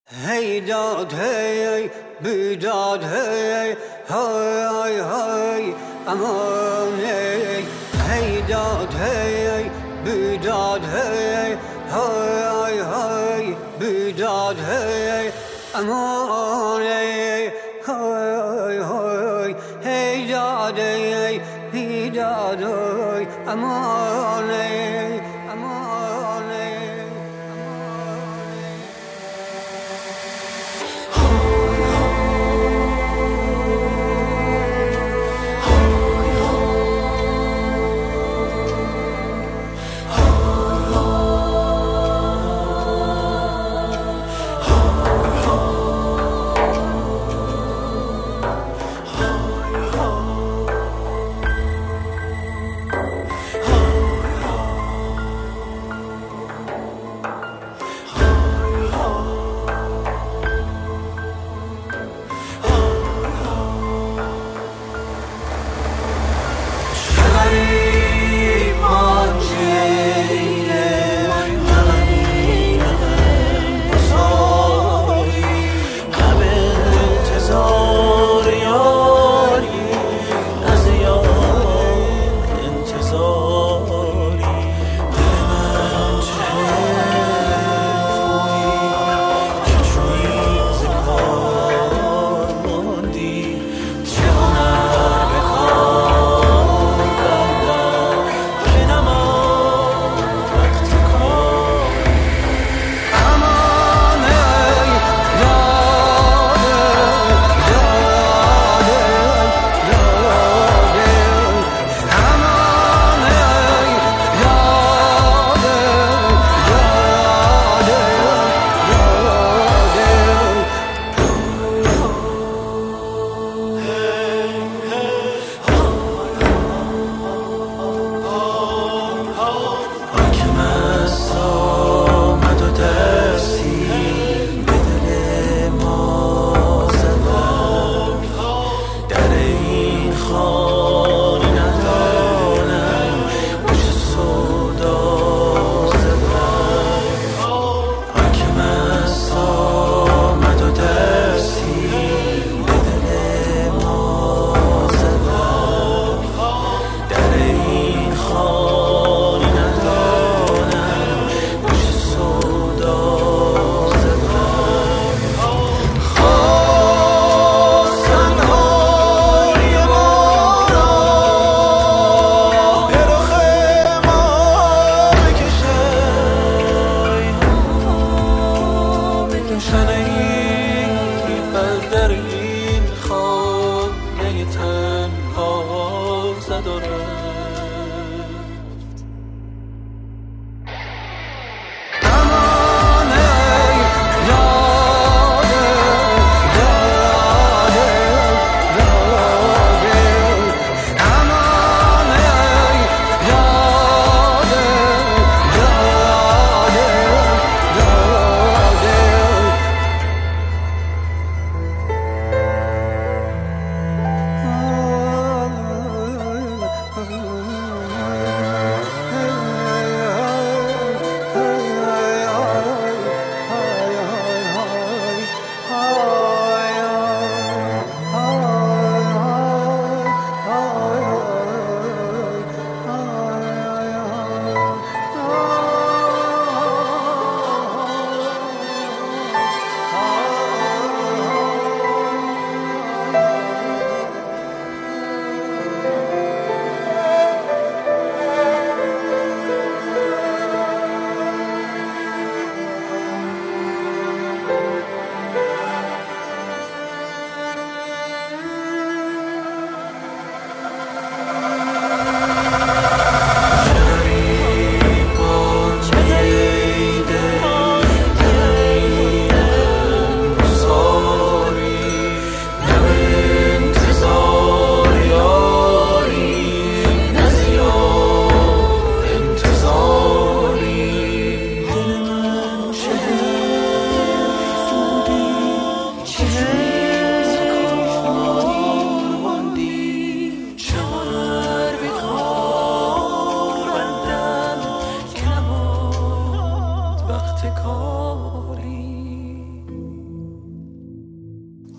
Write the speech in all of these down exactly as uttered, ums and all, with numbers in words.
Hey dad, hey, بیداد hey, های های امان hey, hey dad, hey, بیداد hey, های های بیداد hey, امان hey, های های hey dad, hey, بیداد hey, امان hey, امان hey.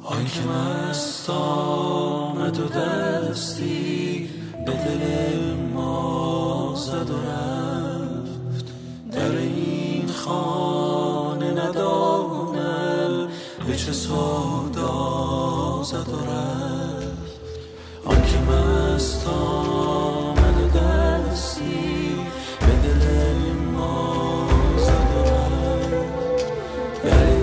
آن که مست آمد و دستی به دل ما زد و رفت، در این خانه ندانم به چه سودا زد و رفت. آن که مست آمد و دستی به دل ما زد و رفت،